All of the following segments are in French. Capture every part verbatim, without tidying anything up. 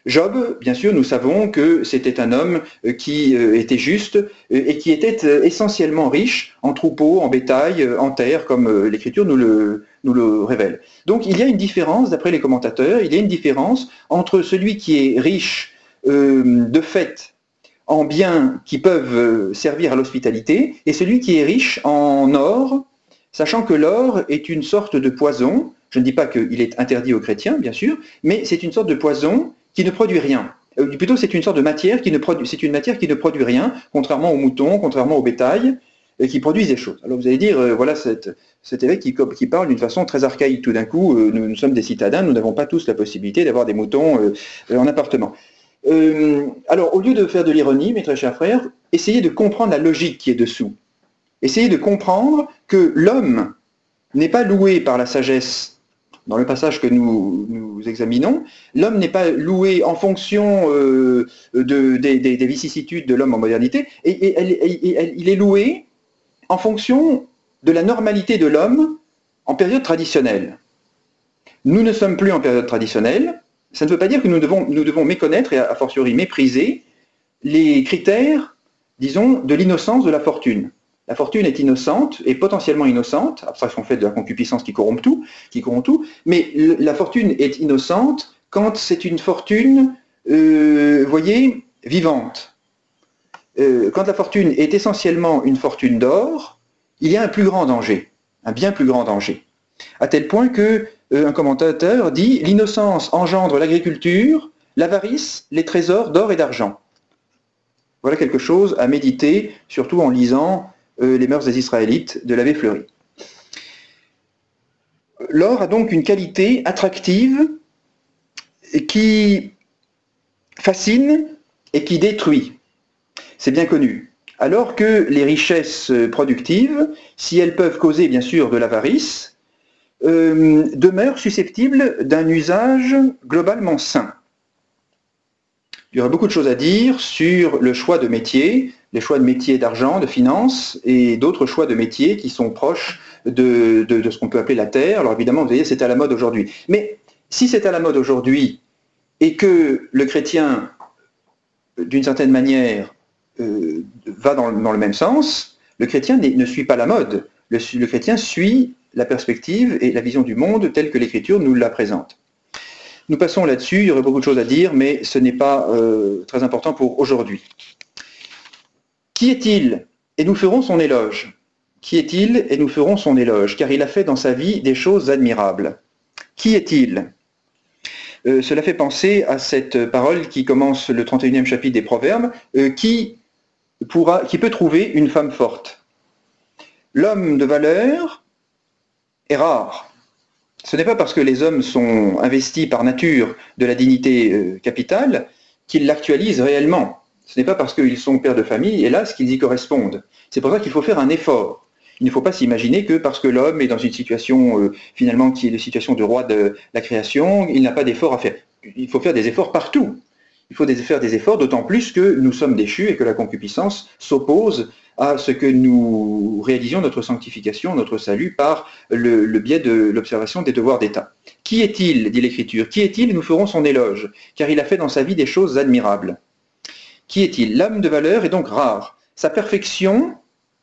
Job, bien sûr, nous savons que c'était un homme qui était juste et qui était essentiellement riche en troupeaux, en bétail, en terre, comme l'Écriture nous le, nous le révèle. Donc il y a une différence, d'après les commentateurs, il y a une différence entre celui qui est riche euh, de fait en biens qui peuvent servir à l'hospitalité et celui qui est riche en or, sachant que l'or est une sorte de poison. Je ne dis pas qu'il est interdit aux chrétiens, bien sûr, mais c'est une sorte de poison qui ne produit rien. Euh, plutôt, c'est une sorte de matière qui ne produit, c'est une matière qui ne produit rien, contrairement aux moutons, contrairement au bétail, et qui produisent des choses. Alors vous allez dire, euh, voilà cette, cet évêque qui, qui parle d'une façon très archaïque. Tout d'un coup, euh, nous, nous sommes des citadins, nous n'avons pas tous la possibilité d'avoir des moutons euh, en appartement. Euh, alors, au lieu de faire de l'ironie, mes très chers frères, essayez de comprendre la logique qui est dessous. Essayez de comprendre que l'homme n'est pas loué par la sagesse. Dans le passage que nous, nous examinons, l'homme n'est pas loué en fonction euh, de, des, des, des vicissitudes de l'homme en modernité, et, et, et, et il est loué en fonction de la normalité de l'homme en période traditionnelle. Nous ne sommes plus en période traditionnelle, ça ne veut pas dire que nous devons, nous devons méconnaître et a fortiori mépriser les critères, disons, de l'innocence de la fortune. La fortune est innocente et potentiellement innocente, après on fait de la concupiscence qui corrompt tout, qui corrompt tout, mais la fortune est innocente quand c'est une fortune, euh, voyez, vivante. Euh, quand la fortune est essentiellement une fortune d'or, il y a un plus grand danger, un bien plus grand danger. À tel point que euh, un commentateur dit « L'innocence engendre l'agriculture, l'avarice, les trésors d'or et d'argent ». Voilà quelque chose à méditer, surtout en lisant euh, les mœurs des Israélites de l'abbé Fleury. L'or a donc une qualité attractive qui fascine et qui détruit. C'est bien connu. Alors que les richesses productives, si elles peuvent causer bien sûr de l'avarice, euh, demeurent susceptibles d'un usage globalement sain. Il y aurait beaucoup de choses à dire sur le choix de métier, les choix de métier d'argent, de finance, et d'autres choix de métiers qui sont proches de, de, de ce qu'on peut appeler la terre. Alors évidemment, vous voyez, c'est à la mode aujourd'hui. Mais si c'est à la mode aujourd'hui, et que le chrétien, d'une certaine manière, euh, va dans, dans le même sens, le chrétien ne suit pas la mode. Le, le chrétien suit la perspective et la vision du monde telle que l'Écriture nous la présente. Nous passons là-dessus, il y aurait beaucoup de choses à dire, mais ce n'est pas euh, très important pour aujourd'hui. Qui est-il? Et nous ferons son éloge. Qui est-il? Et nous ferons son éloge, car il a fait dans sa vie des choses admirables. Qui est-il? euh, Cela fait penser à cette parole qui commence le trente et unième chapitre des Proverbes, euh, qui, pourra, qui peut trouver une femme forte. L'homme de valeur est rare. Ce n'est pas parce que les hommes sont investis par nature de la dignité euh, capitale qu'ils l'actualisent réellement. Ce n'est pas parce qu'ils sont pères de famille, hélas, qu'ils y correspondent. C'est pour ça qu'il faut faire un effort. Il ne faut pas s'imaginer que parce que l'homme est dans une situation, euh, finalement, qui est une situation de roi de la création, il n'a pas d'effort à faire. Il faut faire des efforts partout. Il faut faire des efforts, d'autant plus que nous sommes déchus et que la concupiscence s'oppose à ce que nous réalisions notre sanctification, notre salut, par le, le biais de l'observation des devoirs d'État. Qui est-il, dit l'Écriture? Qui est-il? Nous ferons son éloge, car il a fait dans sa vie des choses admirables. Qui est-il? L'homme de valeur est donc rare. Sa perfection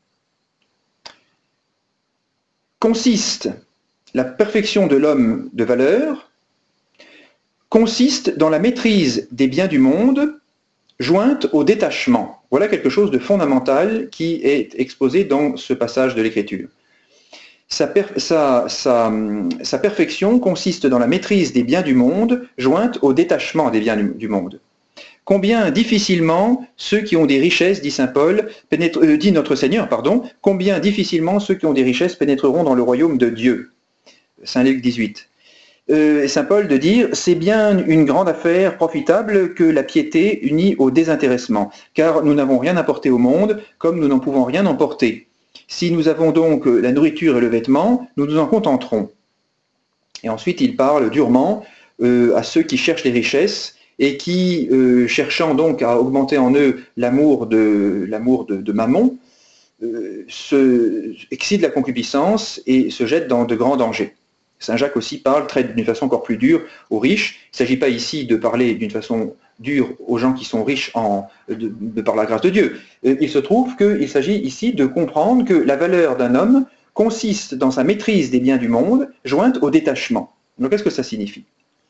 consiste, la perfection de l'homme de valeur consiste dans la maîtrise des biens du monde, jointe au détachement. Voilà quelque chose de fondamental qui est exposé dans ce passage de l'Écriture. Sa, per sa, sa, sa perfection consiste dans la maîtrise des biens du monde, jointe au détachement des biens du, du monde. Combien difficilement ceux qui ont des richesses, dit saint Paul, pénètre, euh, dit notre Seigneur, pardon, combien difficilement ceux qui ont des richesses pénétreront dans le royaume de Dieu. saint Luc dix-huit. Euh, saint Paul de dire « C'est bien une grande affaire profitable que la piété unie au désintéressement, car nous n'avons rien apporté au monde, comme nous n'en pouvons rien emporter. Si nous avons donc la nourriture et le vêtement, nous nous en contenterons. » Et ensuite, il parle durement euh, à ceux qui cherchent les richesses et qui, euh, cherchant donc à augmenter en eux l'amour de, l'amour de, de Mammon, euh, se excitent la concupiscence et se jettent dans de grands dangers. Saint Jacques aussi parle, traite d'une façon encore plus dure aux riches. Il ne s'agit pas ici de parler d'une façon dure aux gens qui sont riches en, de, de par la grâce de Dieu. Il se trouve qu'il s'agit ici de comprendre que la valeur d'un homme consiste dans sa maîtrise des biens du monde, jointe au détachement. Donc qu'est-ce que ça signifie?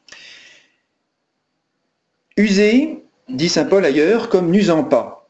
User, dit saint Paul ailleurs, comme n'usant pas.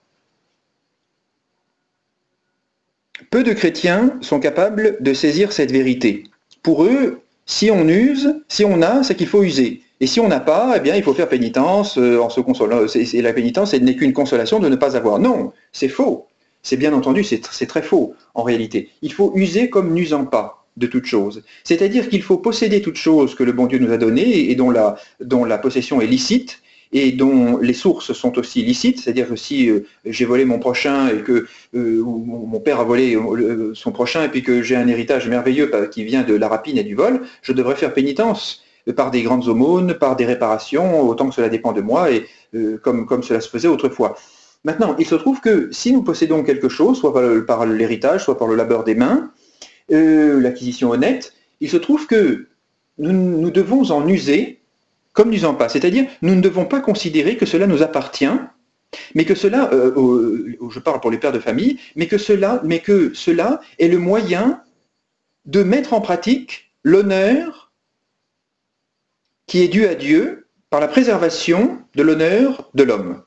Peu de chrétiens sont capables de saisir cette vérité. Pour eux, si on use, si on a, c'est qu'il faut user. Et si on n'a pas, eh bien, il faut faire pénitence euh, en se consolant. C'est, c'est, la pénitence, elle n'est qu'une consolation de ne pas avoir. Non, c'est faux. C'est bien entendu, c'est, c'est très faux en réalité. Il faut user comme n'usant pas de toute chose. C'est-à-dire qu'il faut posséder toute chose que le bon Dieu nous a donnée et dont la, dont la possession est licite, et dont les sources sont aussi licites, c'est-à-dire que si euh, j'ai volé mon prochain et que euh, ou mon père a volé euh, son prochain et puis que j'ai un héritage merveilleux qui vient de la rapine et du vol, je devrais faire pénitence euh, par des grandes aumônes, par des réparations, autant que cela dépend de moi, et euh, comme, comme cela se faisait autrefois. Maintenant, il se trouve que si nous possédons quelque chose, soit par, le, par l'héritage, soit par le labeur des mains, euh, l'acquisition honnête, il se trouve que nous, nous devons en user comme n'usant pas. C'est-à-dire, nous ne devons pas considérer que cela nous appartient, mais que cela, euh, euh, je parle pour les pères de famille, mais que, cela, mais que cela est le moyen de mettre en pratique l'honneur qui est dû à Dieu par la préservation de l'honneur de l'homme.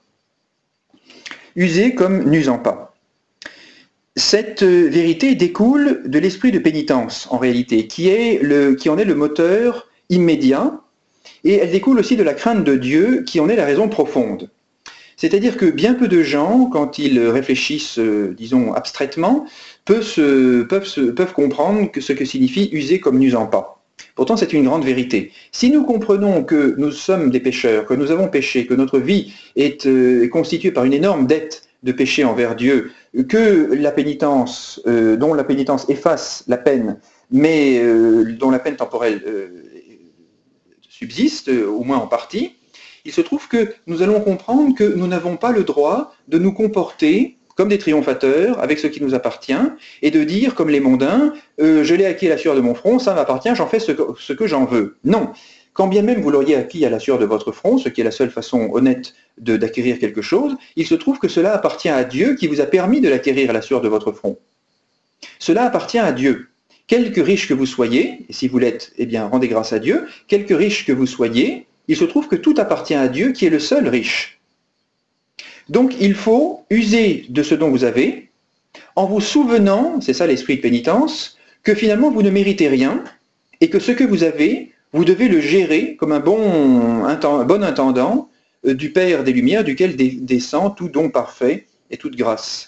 User comme n'usant pas. Cette vérité découle de l'esprit de pénitence, en réalité, qui, est le, qui en est le moteur immédiat. Et elle découle aussi de la crainte de Dieu qui en est la raison profonde. C'est-à-dire que bien peu de gens, quand ils réfléchissent, euh, disons, abstraitement, peuvent, se, peuvent, se, peuvent comprendre que ce que signifie user comme n'usant pas. Pourtant, c'est une grande vérité. Si nous comprenons que nous sommes des pécheurs, que nous avons péché, que notre vie est euh, constituée par une énorme dette de péché envers Dieu, que la pénitence, euh, dont la pénitence efface la peine, mais euh, dont la peine temporelle euh, subsiste, au moins en partie, il se trouve que nous allons comprendre que nous n'avons pas le droit de nous comporter comme des triomphateurs avec ce qui nous appartient et de dire, comme les mondains, euh, je l'ai acquis à la sueur de mon front, ça m'appartient, j'en fais ce que, ce que j'en veux. Non. Quand bien même vous l'auriez acquis à la sueur de votre front, ce qui est la seule façon honnête de, d'acquérir quelque chose, il se trouve que cela appartient à Dieu qui vous a permis de l'acquérir à la sueur de votre front. Cela appartient à Dieu. Quelque riche que vous soyez, et si vous l'êtes, eh bien, rendez grâce à Dieu, quelque riche que vous soyez, il se trouve que tout appartient à Dieu qui est le seul riche. Donc il faut user de ce dont vous avez, en vous souvenant, c'est ça l'esprit de pénitence, que finalement vous ne méritez rien, et que ce que vous avez, vous devez le gérer comme un bon, un bon intendant euh, du Père des Lumières, duquel descend tout don parfait et toute grâce.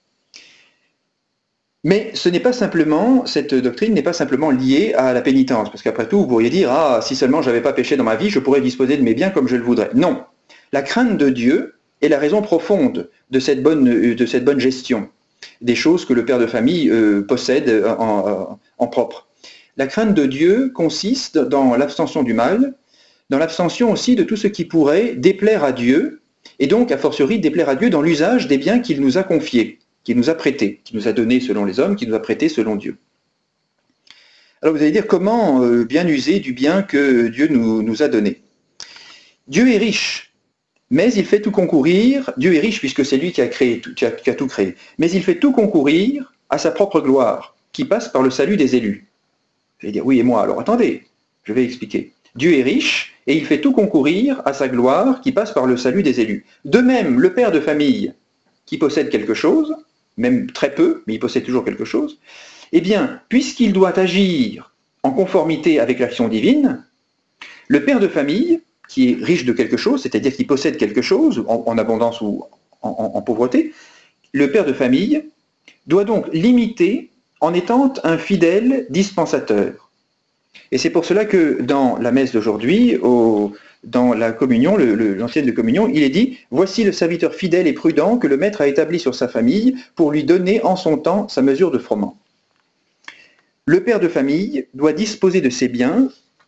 Mais ce n'est pas simplement, cette doctrine n'est pas simplement liée à la pénitence, parce qu'après tout, vous pourriez dire, ah, si seulement je n'avais pas péché dans ma vie, je pourrais disposer de mes biens comme je le voudrais. Non. La crainte de Dieu est la raison profonde de cette bonne, de cette bonne gestion des choses que le père de famille euh, possède en, en propre. La crainte de Dieu consiste dans l'abstention du mal, dans l'abstention aussi de tout ce qui pourrait déplaire à Dieu, et donc, a fortiori, déplaire à Dieu dans l'usage des biens qu'il nous a confiés, qu'il nous a prêtés, qu'il nous a donnés selon les hommes, qu'il nous a prêtés selon Dieu. Alors vous allez dire, comment euh, bien user du bien que Dieu nous, nous a donné? Dieu est riche, mais il fait tout concourir, Dieu est riche puisque c'est lui qui a, créé tout, qui a, qui a tout créé, mais il fait tout concourir à sa propre gloire, qui passe par le salut des élus. Vous allez dire, oui et moi, alors attendez, je vais expliquer. Dieu est riche, et il fait tout concourir à sa gloire, qui passe par le salut des élus. De même, le père de famille, qui possède quelque chose, même très peu, mais il possède toujours quelque chose, eh bien, puisqu'il doit agir en conformité avec l'action divine, le père de famille, qui est riche de quelque chose, c'est-à-dire qui possède quelque chose, en, en abondance ou en, en, en pauvreté, le père de famille doit donc l'imiter en étant un fidèle dispensateur. Et c'est pour cela que dans la messe d'aujourd'hui, au, dans la communion, le, le, l'ancienne de communion, il est dit « Voici le serviteur fidèle et prudent que le maître a établi sur sa famille pour lui donner en son temps sa mesure de froment. » Le père de famille doit disposer de ses biens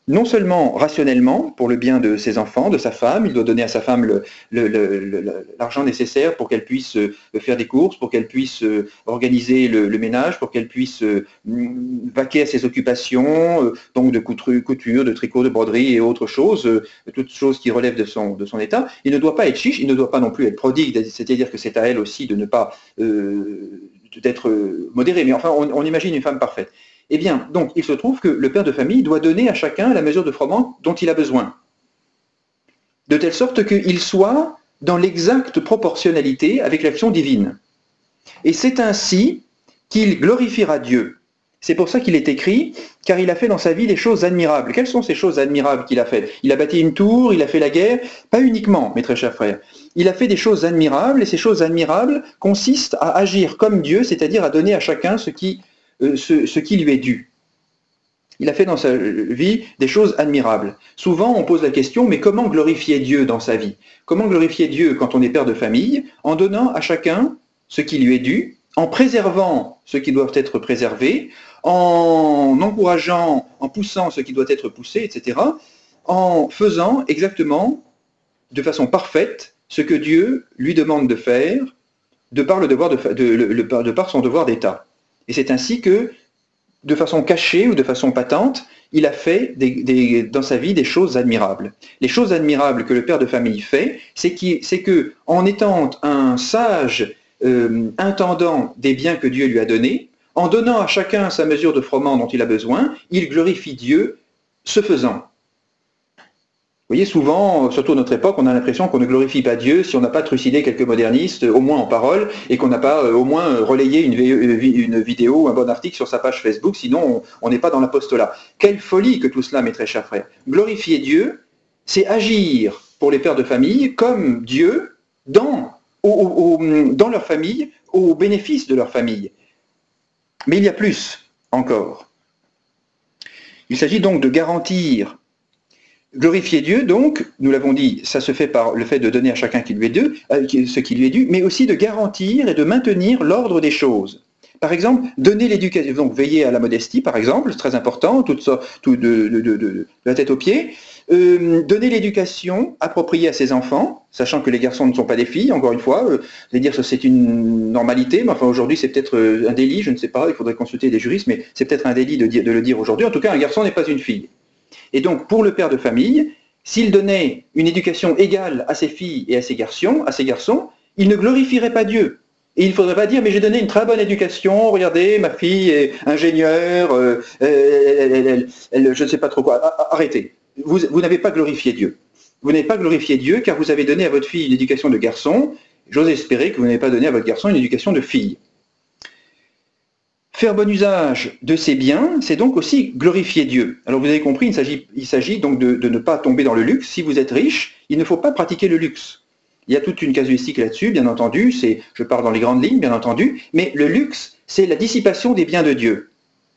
non seulement rationnellement pour le bien de ses enfants, de sa femme, il doit donner à sa femme le, le, le, le, l'argent nécessaire pour qu'elle puisse faire des courses, pour qu'elle puisse organiser le, le ménage, pour qu'elle puisse vaquer à ses occupations, donc de couture, de tricot, de broderie et autres choses, toutes choses qui relèvent de son, de son état. Il ne doit pas être chiche, il ne doit pas non plus être prodigue, c'est-à-dire que c'est à elle aussi de ne pas euh, d'être modéré. Mais enfin, on, on imagine une femme parfaite. Eh bien, donc, il se trouve que le père de famille doit donner à chacun la mesure de froment dont il a besoin, de telle sorte qu'il soit dans l'exacte proportionnalité avec l'action divine. Et c'est ainsi qu'il glorifiera Dieu. C'est pour ça qu'il est écrit, car il a fait dans sa vie des choses admirables. Quelles sont ces choses admirables qu'il a faites? Il a bâti une tour, il a fait la guerre, pas uniquement, mes très chers frères. Il a fait des choses admirables, et ces choses admirables consistent à agir comme Dieu, c'est-à-dire à donner à chacun ce qui Ce, ce qui lui est dû. Il a fait dans sa vie des choses admirables. Souvent, on pose la question, mais comment glorifier Dieu dans sa vie? Comment glorifier Dieu quand on est père de famille? En donnant à chacun ce qui lui est dû, en préservant ce qui doit être préservé, en encourageant, en poussant ce qui doit être poussé, et cetera, en faisant exactement, de façon parfaite, ce que Dieu lui demande de faire, de par, le devoir de, de, de, de par son devoir d'État. Et c'est ainsi que, de façon cachée ou de façon patente, il a fait des, des, dans sa vie des choses admirables. Les choses admirables que le père de famille fait, c'est que, en étant un sage euh, intendant des biens que Dieu lui a donnés, en donnant à chacun sa mesure de froment dont il a besoin, il glorifie Dieu ce faisant. Vous voyez, souvent, surtout à notre époque, on a l'impression qu'on ne glorifie pas Dieu si on n'a pas trucidé quelques modernistes, au moins en parole, et qu'on n'a pas euh, au moins relayé une, une vidéo ou un bon article sur sa page Facebook, sinon on n'est pas dans l'apostolat. Quelle folie que tout cela, mes très chers frères. Glorifier Dieu, c'est agir pour les pères de famille comme Dieu dans, au, au, dans leur famille, au bénéfice de leur famille. Mais il y a plus encore. Il s'agit donc de garantir. Glorifier Dieu, donc, nous l'avons dit, ça se fait par le fait de donner à chacun qui lui est dû, ce qui lui est dû, mais aussi de garantir et de maintenir l'ordre des choses. Par exemple, donner l'éducation, donc veiller à la modestie, par exemple, c'est très important, tout, ça, tout de, de, de, de la tête aux pieds. Euh, donner l'éducation appropriée à ses enfants, sachant que les garçons ne sont pas des filles, encore une fois, euh, je vais dire que c'est une normalité, mais enfin aujourd'hui c'est peut-être un délit, je ne sais pas, il faudrait consulter des juristes, mais c'est peut-être un délit de, dire, de le dire aujourd'hui. En tout cas, un garçon n'est pas une fille. Et donc, pour le père de famille, s'il donnait une éducation égale à ses filles et à ses garçons, à ses garçons, il ne glorifierait pas Dieu. Et il ne faudrait pas dire, mais j'ai donné une très bonne éducation, regardez, ma fille est ingénieure, euh, elle, elle, elle, elle, je ne sais pas trop quoi. Arrêtez. Vous, vous n'avez pas glorifié Dieu. Vous n'avez pas glorifié Dieu car vous avez donné à votre fille une éducation de garçon. J'ose espérer que vous n'avez pas donné à votre garçon une éducation de fille. Faire bon usage de ses biens, c'est donc aussi glorifier Dieu. Alors vous avez compris, il s'agit, il s'agit donc de, de ne pas tomber dans le luxe. Si vous êtes riche, il ne faut pas pratiquer le luxe. Il y a toute une casuistique là-dessus, bien entendu, c'est, je pars dans les grandes lignes, bien entendu, mais le luxe, c'est la dissipation des biens de Dieu.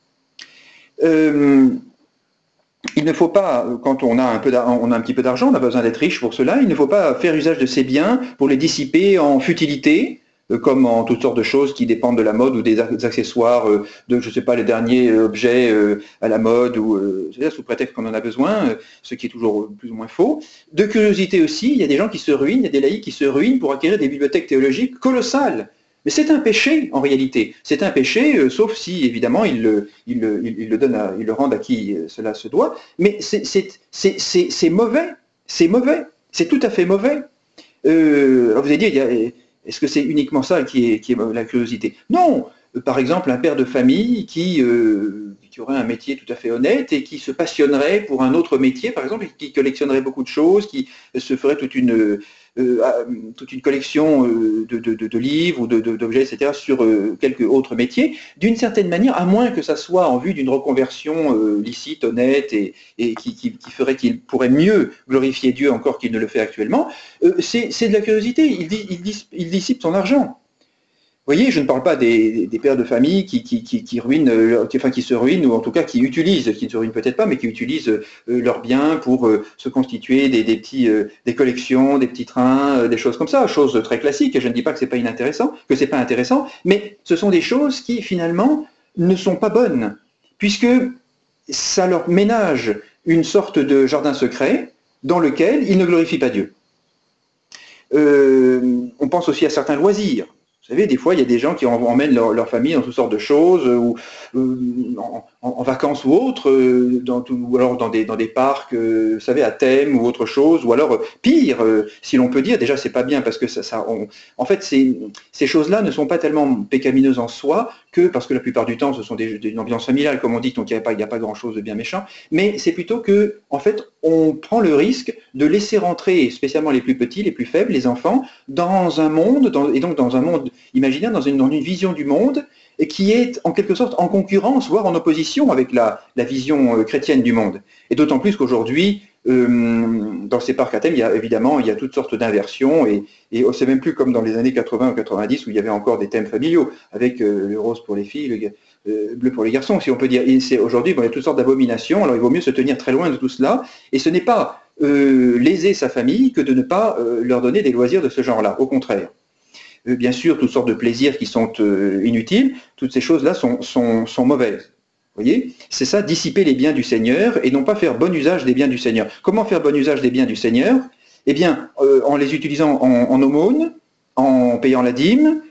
Euh, il ne faut pas, quand on a, un peu on a un petit peu d'argent, on a besoin d'être riche pour cela, il ne faut pas faire usage de ces biens pour les dissiper en futilité, comme en toutes sortes de choses qui dépendent de la mode ou des accessoires, de, je ne sais pas, les derniers objets à la mode, ou c'est-à-dire sous prétexte qu'on en a besoin, ce qui est toujours plus ou moins faux. De curiosité aussi, il y a des gens qui se ruinent, il y a des laïcs qui se ruinent pour acquérir des bibliothèques théologiques colossales. Mais c'est un péché, en réalité. C'est un péché, euh, sauf si, évidemment, ils le, il le, il le donnent à, ils le rendent à qui cela se doit. Mais c'est mauvais. C'est mauvais. C'est tout à fait mauvais. Euh, alors vous allez dire, il y a, est-ce que c'est uniquement ça qui est, qui est la curiosité? Non. Par exemple, un père de famille qui, euh, qui aurait un métier tout à fait honnête et qui se passionnerait pour un autre métier, par exemple, qui collectionnerait beaucoup de choses, qui se ferait toute une, euh, toute une collection de, de, de, de livres ou d'objets, et cetera, sur euh, quelques autres métiers, d'une certaine manière, à moins que ça soit en vue d'une reconversion euh, licite, honnête, et, et qui, qui, qui ferait qu'il pourrait mieux glorifier Dieu encore qu'il ne le fait actuellement, euh, c'est de la curiosité, il, il, il dissipe son argent. Vous voyez, je ne parle pas des, des pères de famille qui, qui, qui, qui ruinent, qui, enfin qui se ruinent, ou en tout cas qui utilisent, qui ne se ruinent peut-être pas, mais qui utilisent euh, leurs biens pour euh, se constituer des, des, petits, euh, des collections, des petits trains, euh, des choses comme ça, choses très classiques. Et je ne dis pas que c'est pas inintéressant, que c'est pas intéressant, mais ce sont des choses qui finalement ne sont pas bonnes, puisque ça leur ménage une sorte de jardin secret dans lequel ils ne glorifient pas Dieu. Euh, on pense aussi à certains loisirs. Vous savez, des fois, il y a des gens qui emmènent leur, leur famille dans toutes sortes de choses, ou euh, en, en, vacances ou autres, euh, dans tout, ou alors dans des, dans des parcs, euh, vous savez, à thème ou autre chose, ou alors, euh, pire, euh, si l'on peut dire, déjà, c'est pas bien, parce que ça, ça on, en fait, ces, ces choses-là ne sont pas tellement pécamineuses en soi, que parce que la plupart du temps, ce sont des, des ambiances familiales, comme on dit, donc il n'y a pas, il n'y a pas grand-chose de bien méchant, mais c'est plutôt que, en fait, on prend le risque de laisser rentrer, spécialement les plus petits, les plus faibles, les enfants, dans un monde, dans, et donc dans un monde imaginaire, dans une, dans une vision du monde, et qui est en quelque sorte en concurrence, voire en opposition avec la, la vision euh, chrétienne du monde. Et d'autant plus qu'aujourd'hui, euh, dans ces parcs à thème, il y a évidemment il y a toutes sortes d'inversions, et, et c'est même plus comme dans les années quatre-vingts ou quatre-vingt-dix où il y avait encore des thèmes familiaux, avec euh, le rose pour les filles, le euh, bleu pour les garçons, si on peut dire. Et c'est aujourd'hui, bon, il y a toutes sortes d'abominations, alors il vaut mieux se tenir très loin de tout cela, et ce n'est pas euh, léser sa famille que de ne pas euh, leur donner des loisirs de ce genre-là, au contraire. Euh, bien sûr, toutes sortes de plaisirs qui sont euh, inutiles, toutes ces choses-là sont, sont, sont mauvaises. Vous voyez, c'est ça, dissiper les biens du Seigneur et non pas faire bon usage des biens du Seigneur. Comment faire bon usage des biens du Seigneur? Eh bien, euh, en les utilisant en, en aumône, en payant la dîme,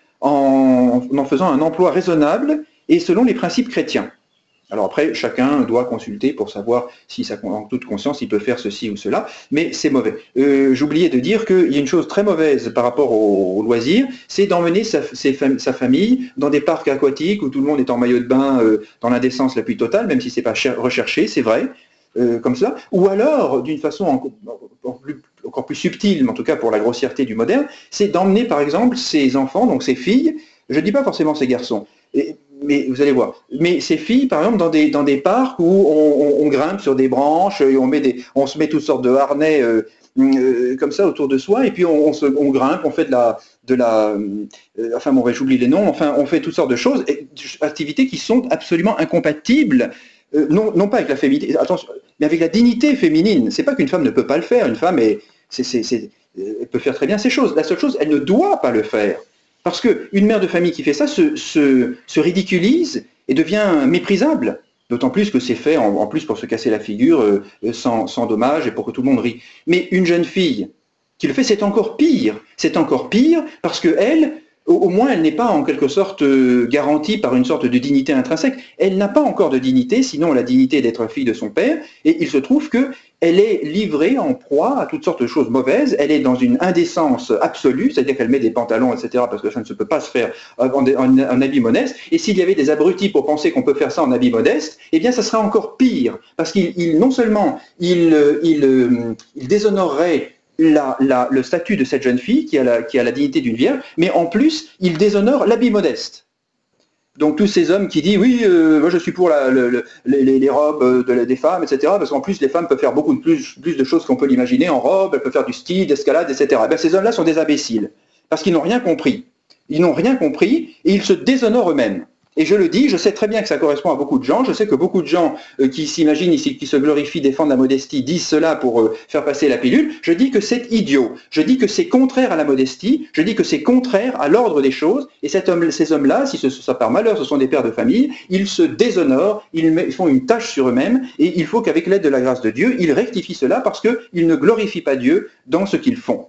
en, en faisant un emploi raisonnable et selon les principes chrétiens. Alors après, chacun doit consulter pour savoir si, ça, en toute conscience, il peut faire ceci ou cela, mais c'est mauvais. Euh, J'oubliais de dire qu'il y a une chose très mauvaise par rapport au, au loisir, c'est d'emmener sa, sa famille dans des parcs aquatiques où tout le monde est en maillot de bain euh, dans l'indécence la plus totale, même si ce n'est pas recherché, c'est vrai, euh, comme cela. Ou alors, d'une façon encore, encore, plus, encore plus subtile, mais en tout cas pour la grossièreté du moderne, c'est d'emmener par exemple ses enfants, donc ses filles, je ne dis pas forcément ses garçons, et, mais vous allez voir. Mais ces filles, par exemple, dans des, dans des parcs où on, on, on grimpe sur des branches, et on, met des, on se met toutes sortes de harnais euh, euh, comme ça autour de soi, et puis on, on, se, on grimpe, on fait de la... De la euh, enfin bon, j'oublie les noms, enfin on fait toutes sortes de choses, et, activités qui sont absolument incompatibles, euh, non, non pas avec la féminité, attention, mais avec la dignité féminine. C'est pas qu'une femme ne peut pas le faire, une femme est, c'est, c'est, c'est, elle peut faire très bien ces choses. La seule chose, elle ne doit pas le faire. Parce qu'une mère de famille qui fait ça se, se, se ridiculise et devient méprisable. D'autant plus que c'est fait en, en plus pour se casser la figure euh, sans, sans dommage et pour que tout le monde rie. Mais une jeune fille qui le fait, c'est encore pire. C'est encore pire parce qu'elle, au, au moins, elle n'est pas en quelque sorte euh, garantie par une sorte de dignité intrinsèque. Elle n'a pas encore de dignité, sinon la dignité d'être fille de son père. Et il se trouve que elle est livrée en proie à toutes sortes de choses mauvaises, elle est dans une indécence absolue, c'est-à-dire qu'elle met des pantalons, et cetera, parce que ça ne se peut pas se faire en, en, en habit modeste, et s'il y avait des abrutis pour penser qu'on peut faire ça en habit modeste, eh bien ça serait encore pire, parce qu'il il, non seulement il, il, il déshonorerait la, la, le statut de cette jeune fille qui a la, qui a la dignité d'une vierge, mais en plus il déshonore l'habit modeste. Donc tous ces hommes qui disent oui, euh, moi je suis pour la, le, le, les, les robes de, des femmes, et cetera. Parce qu'en plus les femmes peuvent faire beaucoup de plus, plus de choses qu'on peut l'imaginer en robe, elles peuvent faire du ski, d'escalade, et cetera. Ben, ces hommes-là sont des imbéciles parce qu'ils n'ont rien compris. Ils n'ont rien compris et ils se déshonorent eux-mêmes. Et je le dis, je sais très bien que ça correspond à beaucoup de gens. Je sais que beaucoup de gens euh, qui s'imaginent ici, qui se glorifient, défendent la modestie, disent cela pour euh, faire passer la pilule. Je dis que c'est idiot. Je dis que c'est contraire à la modestie. Je dis que c'est contraire à l'ordre des choses. Et cet homme, ces hommes-là, si ce, ça par malheur, ce sont des pères de famille, ils se déshonorent, ils, ils font une tâche sur eux-mêmes. Et il faut qu'avec l'aide de la grâce de Dieu, ils rectifient cela parce qu'ils ne glorifient pas Dieu dans ce qu'ils font.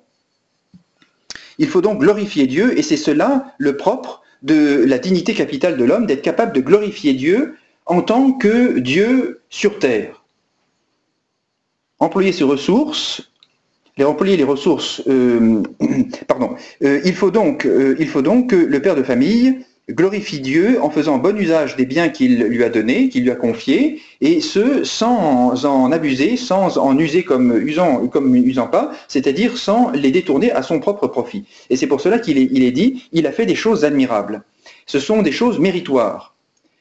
Il faut donc glorifier Dieu et c'est cela le propre de la dignité capitale de l'homme, d'être capable de glorifier Dieu en tant que Dieu sur terre. Employer ses ressources, les employer les ressources, euh, pardon, euh, il faut donc, euh, il faut donc que le père de famille glorifie Dieu en faisant bon usage des biens qu'il lui a donnés, qu'il lui a confiés, et ce, sans en abuser, sans en user comme usant, comme usant pas, c'est-à-dire sans les détourner à son propre profit. Et c'est pour cela qu'il est, il est dit, il a fait des choses admirables. Ce sont des choses méritoires.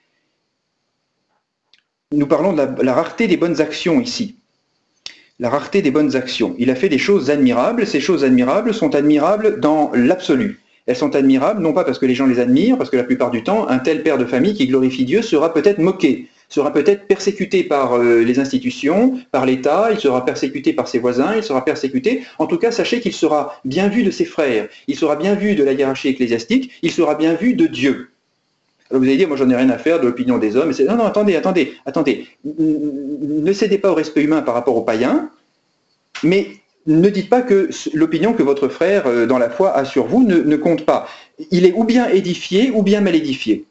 Nous parlons de la, la rareté des bonnes actions ici. La rareté des bonnes actions. Il a fait des choses admirables. Ces choses admirables sont admirables dans l'absolu. Elles sont admirables, non pas parce que les gens les admirent, parce que la plupart du temps, un tel père de famille qui glorifie Dieu sera peut-être moqué, sera peut-être persécuté par euh, les institutions, par l'État, il sera persécuté par ses voisins, il sera persécuté. En tout cas, sachez qu'il sera bien vu de ses frères, il sera bien vu de la hiérarchie ecclésiastique, il sera bien vu de Dieu. Alors vous allez dire, moi j'en ai rien à faire de l'opinion des hommes. Non, non, attendez, attendez, attendez. Ne cédez pas au respect humain par rapport aux païens, mais ne dites pas que l'opinion que votre frère dans la foi a sur vous ne, ne compte pas. Il est ou bien édifié ou bien mal édifié.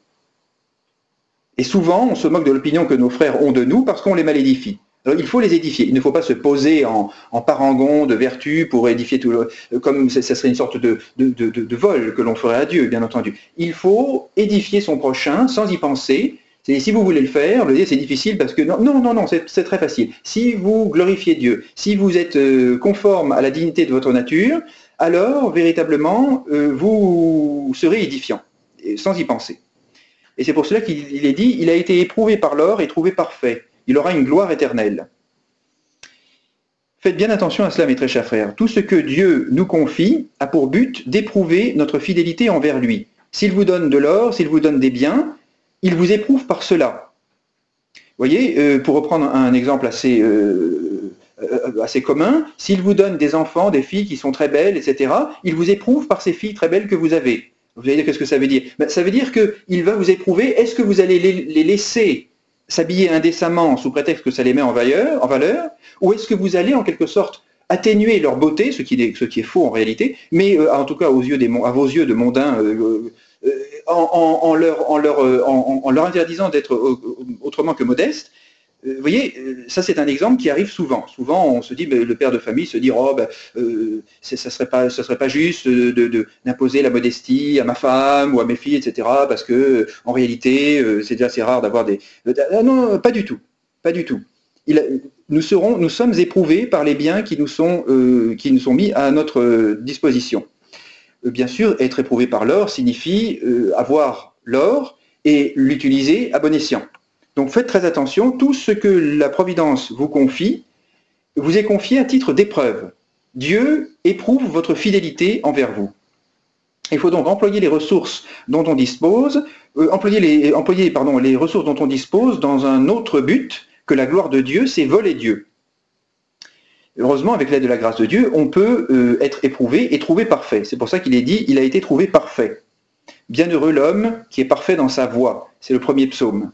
Et souvent, on se moque de l'opinion que nos frères ont de nous parce qu'on les mal édifie. Alors, il faut les édifier. Il ne faut pas se poser en, en parangon de vertu pour édifier tout le... Comme ça serait une sorte de, de, de, de vol que l'on ferait à Dieu, bien entendu. Il faut édifier son prochain sans y penser. Si vous voulez le faire, le dire c'est difficile parce que... Non, non, non, non c'est très facile. Si vous glorifiez Dieu, si vous êtes conforme à la dignité de votre nature, alors, véritablement, vous serez édifiant, sans y penser. Et c'est pour cela qu'il est dit, il a été éprouvé par l'or et trouvé parfait. Il aura une gloire éternelle. Faites bien attention à cela, mes très chers frères. Tout ce que Dieu nous confie a pour but d'éprouver notre fidélité envers lui. S'il vous donne de l'or, s'il vous donne des biens, il vous éprouve par cela. Vous voyez, euh, pour reprendre un exemple assez, euh, euh, assez commun, s'il vous donne des enfants, des filles qui sont très belles, et cetera, il vous éprouve par ces filles très belles que vous avez. Vous allez dire, qu'est-ce que ça veut dire? Ben, ça veut dire qu'il va vous éprouver, est-ce que vous allez les, les laisser s'habiller indécemment sous prétexte que ça les met en valeur, en valeur ou est-ce que vous allez en quelque sorte atténuer leur beauté, ce qui est, ce qui est faux en réalité, mais euh, en tout cas aux yeux des, à vos yeux de mondains, euh, euh, en, en, en, leur, en, leur, en, en leur interdisant d'être autrement que modestes. Vous voyez, ça c'est un exemple qui arrive souvent. Souvent, on se dit, ben, le père de famille se dit, oh, ben, euh, ça ne serait pas, ça serait pas juste d'imposer de, de, la modestie à ma femme ou à mes filles, et cetera. Parce que, en réalité, c'est déjà assez rare d'avoir des. Ah, non, pas du tout, pas du tout. Il, nous serons, nous sommes éprouvés par les biens qui nous sont, euh, qui nous sont mis à notre disposition. Bien sûr, être éprouvé par l'or signifie euh, avoir l'or et l'utiliser à bon escient. Donc faites très attention, tout ce que la Providence vous confie, vous est confié à titre d'épreuve. Dieu éprouve votre fidélité envers vous. Il faut donc employer les ressources dont on dispose, euh, employer, les, employer pardon, les ressources dont on dispose dans un autre but que la gloire de Dieu, c'est voler Dieu. Heureusement, avec l'aide de la grâce de Dieu, on peut euh, être éprouvé et trouvé parfait. C'est pour ça qu'il est dit, il a été trouvé parfait. Bienheureux l'homme qui est parfait dans sa voie. C'est le premier psaume.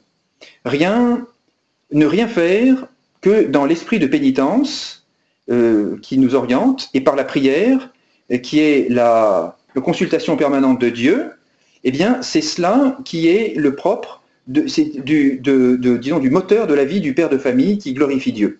Rien, ne rien faire que dans l'esprit de pénitence euh, qui nous oriente et par la prière, qui est la, la consultation permanente de Dieu, eh bien c'est cela qui est le propre, de, du, de, de, disons, du moteur de la vie du père de famille qui glorifie Dieu.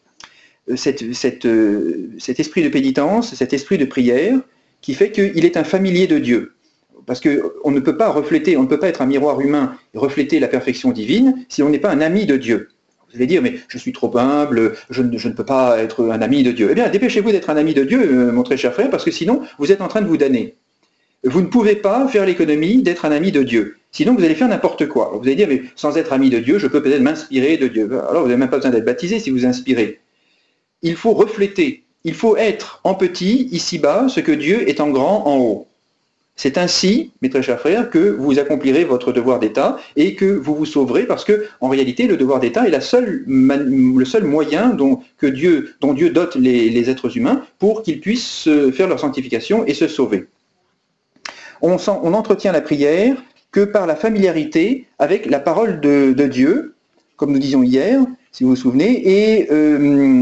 Cette, cette, euh, cet esprit de pénitence, cet esprit de prière qui fait qu'il est un familier de Dieu. Parce qu'on ne peut pas refléter, on ne peut pas être un miroir humain et refléter la perfection divine si on n'est pas un ami de Dieu. Vous allez dire, mais je suis trop humble, je ne, je ne peux pas être un ami de Dieu. Eh bien, dépêchez-vous d'être un ami de Dieu, mon très cher frère, parce que sinon, vous êtes en train de vous damner. Vous ne pouvez pas faire l'économie d'être un ami de Dieu. Sinon, vous allez faire n'importe quoi. Alors, vous allez dire, mais sans être ami de Dieu, je peux peut-être m'inspirer de Dieu. Alors, vous n'avez même pas besoin d'être baptisé si vous inspirez. Il faut refléter, il faut être en petit, ici-bas, ce que Dieu est en grand, en haut. C'est ainsi, mes très chers frères, que vous accomplirez votre devoir d'État et que vous vous sauverez parce que, en réalité, le devoir d'État est la seule, le seul moyen dont, que Dieu, dont Dieu dote les, les êtres humains pour qu'ils puissent faire leur sanctification et se sauver. On, on entretient la prière que par la familiarité avec la parole de, de Dieu, comme nous disions hier, si vous vous souvenez, et euh,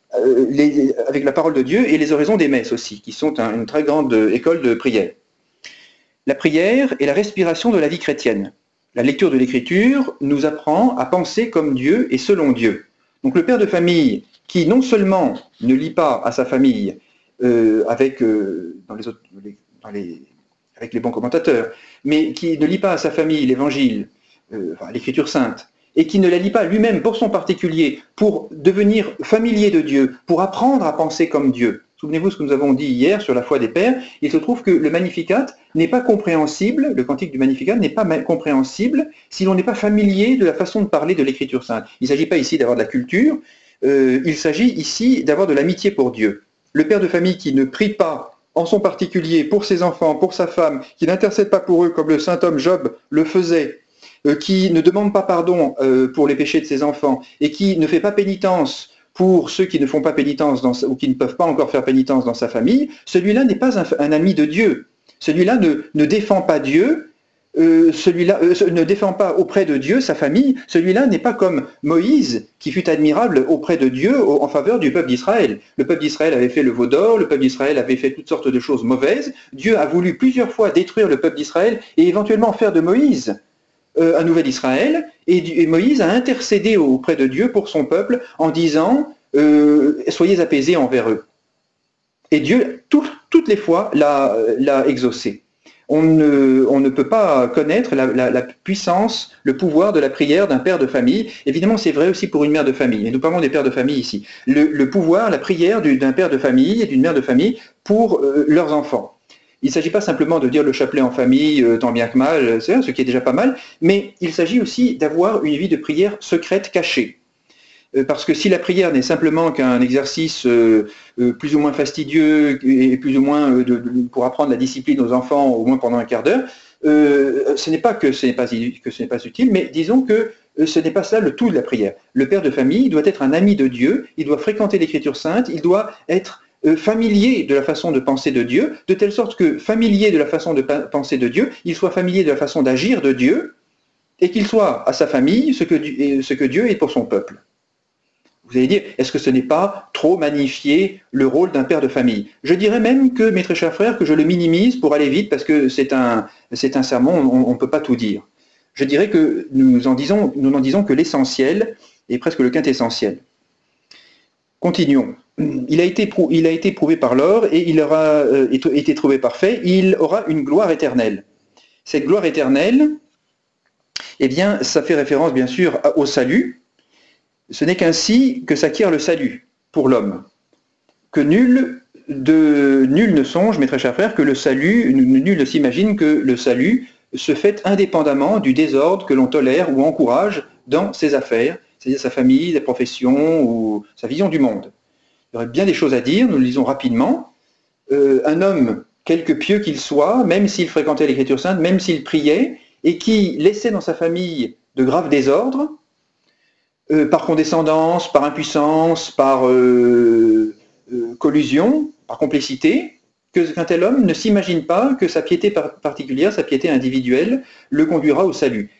les, avec la parole de Dieu et les oraisons des messes aussi, qui sont un, une très grande école de prière. La prière est la respiration de la vie chrétienne. La lecture de l'Écriture nous apprend à penser comme Dieu et selon Dieu. Donc le père de famille qui non seulement ne lit pas à sa famille euh, avec, euh, dans les autres, dans les, avec les bons commentateurs, mais qui ne lit pas à sa famille l'Évangile, euh, enfin, l'Écriture sainte, et qui ne la lit pas lui-même pour son particulier, pour devenir familier de Dieu, pour apprendre à penser comme Dieu. Souvenez-vous ce que nous avons dit hier sur la foi des pères, il se trouve que le Magnificat n'est pas compréhensible, le cantique du Magnificat n'est pas compréhensible si l'on n'est pas familier de la façon de parler de l'Écriture sainte. Il ne s'agit pas ici d'avoir de la culture, euh, il s'agit ici d'avoir de l'amitié pour Dieu. Le père de famille qui ne prie pas en son particulier pour ses enfants, pour sa femme, qui n'intercède pas pour eux comme le saint homme Job le faisait, euh, qui ne demande pas pardon euh, pour les péchés de ses enfants et qui ne fait pas pénitence pour ceux qui ne font pas pénitence dans, ou qui ne peuvent pas encore faire pénitence dans sa famille, celui-là n'est pas un, un ami de Dieu. Celui-là ne, ne défend pas Dieu, euh, celui-là euh, ne défend pas auprès de Dieu sa famille, celui-là n'est pas comme Moïse qui fut admirable auprès de Dieu au, en faveur du peuple d'Israël. Le peuple d'Israël avait fait le veau d'or, le peuple d'Israël avait fait toutes sortes de choses mauvaises. Dieu a voulu plusieurs fois détruire le peuple d'Israël et éventuellement faire de Moïse euh, un nouvel Israël. Et, et Moïse a intercédé auprès de Dieu pour son peuple en disant euh, « Soyez apaisés envers eux ». Et Dieu, tout, toutes les fois, l'a, l'a exaucé. On ne, on ne peut pas connaître la, la, la puissance, le pouvoir de la prière d'un père de famille. Évidemment, c'est vrai aussi pour une mère de famille. Et nous parlons des pères de famille ici. Le, le pouvoir, la prière du, d'un père de famille et d'une mère de famille pour euh, leurs enfants. Il ne s'agit pas simplement de dire le chapelet en famille, euh, tant bien que mal, c'est ce qui est déjà pas mal, mais il s'agit aussi d'avoir une vie de prière secrète, cachée. Parce que si la prière n'est simplement qu'un exercice euh, euh, plus ou moins fastidieux et plus ou moins euh, de, de, pour apprendre la discipline aux enfants au moins pendant un quart d'heure, euh, ce n'est pas que ce n'est pas, que ce n'est pas utile, mais disons que euh, ce n'est pas ça le tout de la prière. Le père de famille doit être un ami de Dieu, il doit fréquenter l'Écriture sainte, il doit être euh, familier de la façon de penser de Dieu, de telle sorte que familier de la façon de penser de Dieu, il soit familier de la façon d'agir de Dieu, et qu'il soit à sa famille ce que, ce que Dieu est pour son peuple. Vous allez dire, est-ce que ce n'est pas trop magnifier le rôle d'un père de famille? Je dirais même que, mes très chers frères, que je le minimise pour aller vite parce que c'est un, c'est un sermon, on ne peut pas tout dire. Je dirais que nous en disons, nous n'en disons que l'essentiel et presque le quintessentiel. Continuons. Il a été, il a été prouvé par l'or et il aura euh, été trouvé parfait, il aura une gloire éternelle. Cette gloire éternelle, eh bien, ça fait référence bien sûr au salut. Ce n'est qu'ainsi que s'acquiert le salut pour l'homme. Que nul, de, nul ne songe, mes très chers frères, que le salut, nul ne s'imagine que le salut se fait indépendamment du désordre que l'on tolère ou encourage dans ses affaires, c'est-à-dire sa famille, sa profession ou sa vision du monde. Il y aurait bien des choses à dire, nous le lisons rapidement. Euh, un homme, quelque pieux qu'il soit, même s'il fréquentait l'Écriture sainte, même s'il priait, et qui laissait dans sa famille de graves désordres, Euh, par condescendance, par impuissance, par euh, euh, collusion, par complicité, que, qu'un tel homme ne s'imagine pas que sa piété particulière, sa piété individuelle, le conduira au salut.